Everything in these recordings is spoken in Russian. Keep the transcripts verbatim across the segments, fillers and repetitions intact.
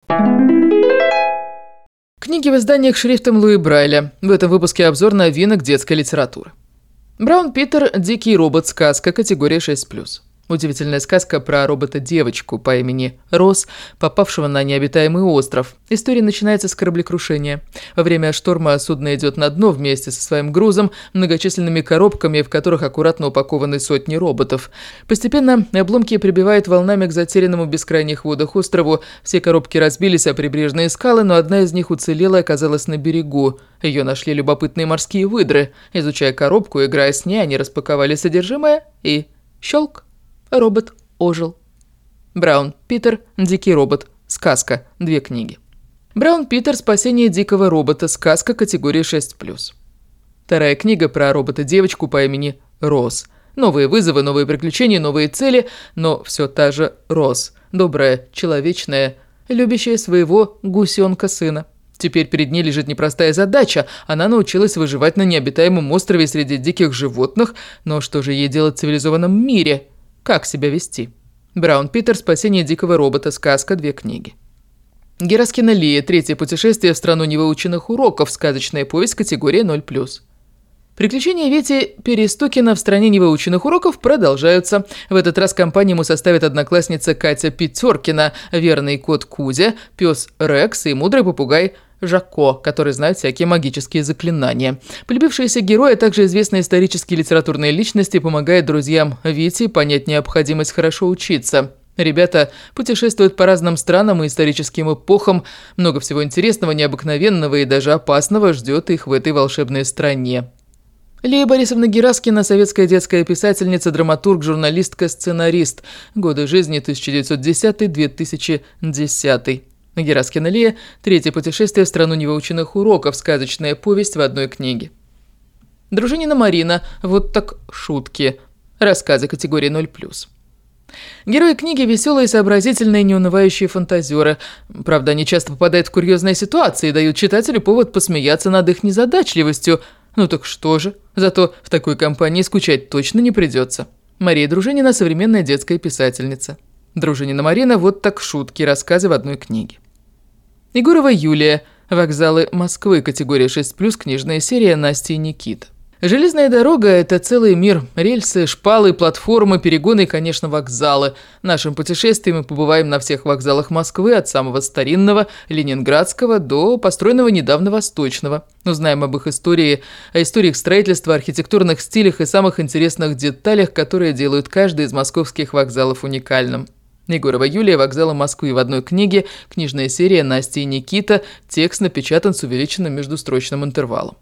Книги в изданиях шрифтом Луи Брайля. В этом выпуске обзор новинок детской литературы. Браун Питер «Дикий робот. Сказка. Категория шесть плюс». Удивительная сказка про робота-девочку по имени Роз, попавшего на необитаемый остров. История начинается с кораблекрушения. Во время шторма судно идет на дно вместе со своим грузом, многочисленными коробками, в которых аккуратно упакованы сотни роботов. Постепенно обломки прибивают волнами к затерянному в бескрайних водах острову. Все коробки разбились о прибрежные скалы, но одна из них уцелела и оказалась на берегу. Ее нашли любопытные морские выдры. Изучая коробку, играя с ней, они распаковали содержимое и щелк. Робот ожил. Браун Питер «Дикий робот. Сказка». Две книги. Браун Питер «Спасение дикого робота. Сказка. Категория шесть плюс». Вторая книга про робота-девочку по имени Роз. Новые вызовы, новые приключения, новые цели, но все та же Роз. Добрая, человечная, любящая своего гусенка-сына. Теперь перед ней лежит непростая задача. Она научилась выживать на необитаемом острове среди диких животных, но что же ей делать в цивилизованном мире? Как себя вести? Браун Питер «Спасение дикого робота. Сказка». Две книги. Гераскина Лия «Третье путешествие в страну невыученных уроков. Сказочная повесть. Категория ноль плюс». Приключения Вити Перестукина в стране невыученных уроков продолжаются. В этот раз компанию ему составит одноклассница Катя Пятеркина, верный кот Кузя, пес Рекс и мудрый попугай Жако, который знает всякие магические заклинания. Полюбившиеся герои, а также известные исторические и литературные личности помогают друзьям Вити понять необходимость хорошо учиться. Ребята путешествуют по разным странам и историческим эпохам. Много всего интересного, необыкновенного и даже опасного ждет их в этой волшебной стране. Лия Борисовна Гераскина – советская детская писательница, драматург, журналистка, сценарист. Годы жизни тысяча девятьсот десятый — две тысячи десятый. Гераскина Лия «Третье путешествие в страну невыученных уроков. Сказочная повесть» в одной книге. Дружинина Марина «Вот так шутки». Рассказы категории ноль плюс. Герои книги – веселые, сообразительные, неунывающие фантазеры. Правда, они часто попадают в курьезные ситуации и дают читателю повод посмеяться над их незадачливостью. Ну так что же, зато в такой компании скучать точно не придется. Мария Дружинина – современная детская писательница. Дружинина Марина «Вот так шутки». Рассказы в одной книге. Егорова Юлия «Вокзалы Москвы». Категория шесть плюс. Книжная серия Насти и Никита. Железная дорога – это целый мир. Рельсы, шпалы, платформы, перегоны и, конечно, вокзалы. Нашим путешествием мы побываем на всех вокзалах Москвы, от самого старинного, ленинградского, до построенного недавно восточного. Узнаем об их истории, о историях строительства, архитектурных стилях и самых интересных деталях, которые делают каждый из московских вокзалов уникальным. Егорова Юлия «Вокзалы Москвы» в одной книге. Книжная серия Насти и Никита. Текст напечатан с увеличенным междустрочным интервалом.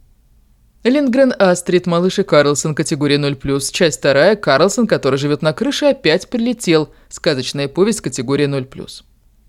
Линдгрен Астрид «Малыш и Карлсон». Категория ноль плюс. Часть вторая. Карлсон, который живет на крыше, опять прилетел. Сказочная повесть. Категория ноль плюс.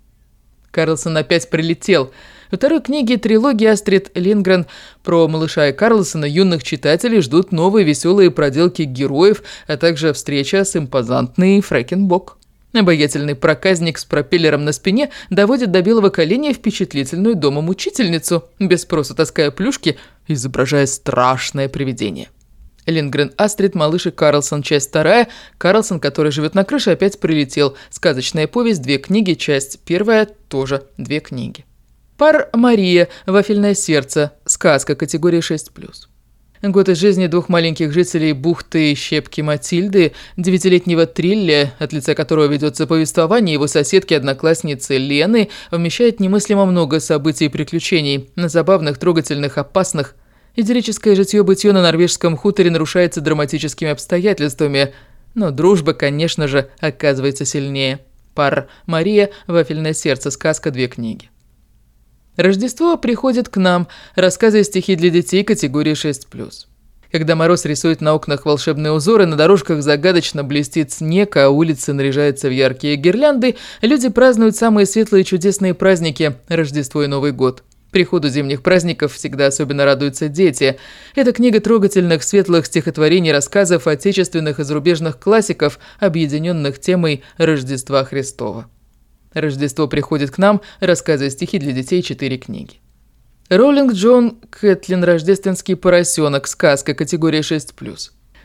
Карлсон опять прилетел. Во второй книге трилогии Астрид Линдгрен про малыша и Карлсона юных читателей ждут новые веселые проделки героев, а также встреча с импозантной Фрэкенбок. Обаятельный проказник с пропеллером на спине доводит до белого коленя впечатлительную домомучительницу, без спроса таская плюшки, изображая страшное привидение. Линдгрен Астрид «Малыш и Карлсон». Часть вторая. Карлсон, который живет на крыше, опять прилетел. Сказочная повесть. Две книги. Часть первая. Тоже две книги. Пар Мария «Вафельное сердце». Сказка. Категория шесть плюс. Год из жизни двух маленьких жителей бухты Щепки Матильды, девятилетнего Трилля, от лица которого ведется повествование его соседки-одноклассницы Лены, вмещает немыслимо много событий и приключений, забавных, трогательных, опасных. Идиллическое житье-бытье на норвежском хуторе нарушается драматическими обстоятельствами, но дружба, конечно же, оказывается сильнее. Пар Мария «Вафельное сердце». Сказка. Две книги. Рождество приходит к нам. Рассказы и стихи для детей. Категории шесть плюс. Когда мороз рисует на окнах волшебные узоры, на дорожках загадочно блестит снег, а улицы наряжаются в яркие гирлянды, люди празднуют самые светлые и чудесные праздники – Рождество и Новый год. Приходу зимних праздников всегда особенно радуются дети. Это книга трогательных, светлых стихотворений, рассказов отечественных и зарубежных классиков, объединенных темой Рождества Христова. Рождество приходит к нам. Рассказы и стихи для детей. Четыре книги. Роулинг Джон Кэтлин «Рождественский поросенок». Сказка. Категория шесть плюс.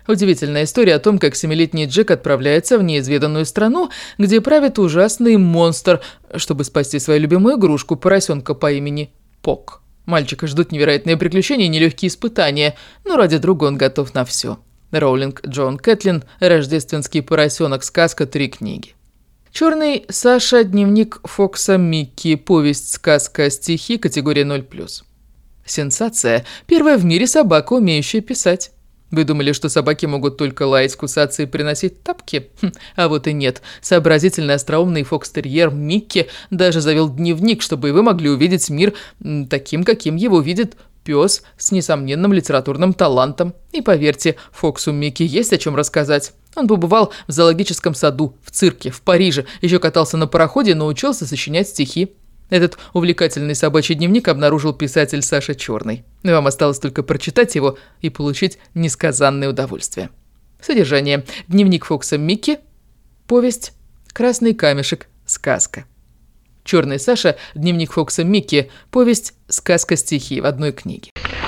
Удивительная история о том, как семилетний Джек отправляется в неизведанную страну, где правит ужасный монстр, чтобы спасти свою любимую игрушку, поросенка по имени Пок. Мальчика ждут невероятные приключения и нелегкие испытания, но ради друга он готов на все. Роулинг Джон Кэтлин, «Рождественский поросенок», сказка, три книги. «Черный Саша», дневник Фокса Микки, повесть, сказка, стихи, категория ноль плюс. Сенсация. Первая в мире собака, умеющая писать. Вы думали, что собаки могут только лаять, кусаться и приносить тапки? Хм, а вот и нет. Сообразительный, остроумный фокстерьер Микки даже завел дневник, чтобы и вы могли увидеть мир таким, каким его видит пес с несомненным литературным талантом. И поверьте, Фоксу Микки есть о чем рассказать. Он побывал в зоологическом саду, в цирке, в Париже, еще катался на пароходе и научился сочинять стихи. Этот увлекательный собачий дневник обнаружил писатель Саша Черный. Вам осталось только прочитать его и получить несказанное удовольствие. Содержание. Дневник Фокса Микки. Повесть. Красный камешек. Сказка. Черный Саша. Дневник Фокса Микки. Повесть. Сказка, стихи в одной книге.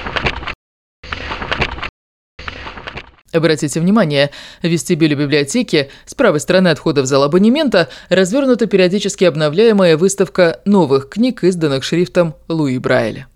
Обратите внимание, в вестибюле библиотеки с правой стороны от входа в зал абонемента развернута периодически обновляемая выставка новых книг, изданных шрифтом Луи Брайля.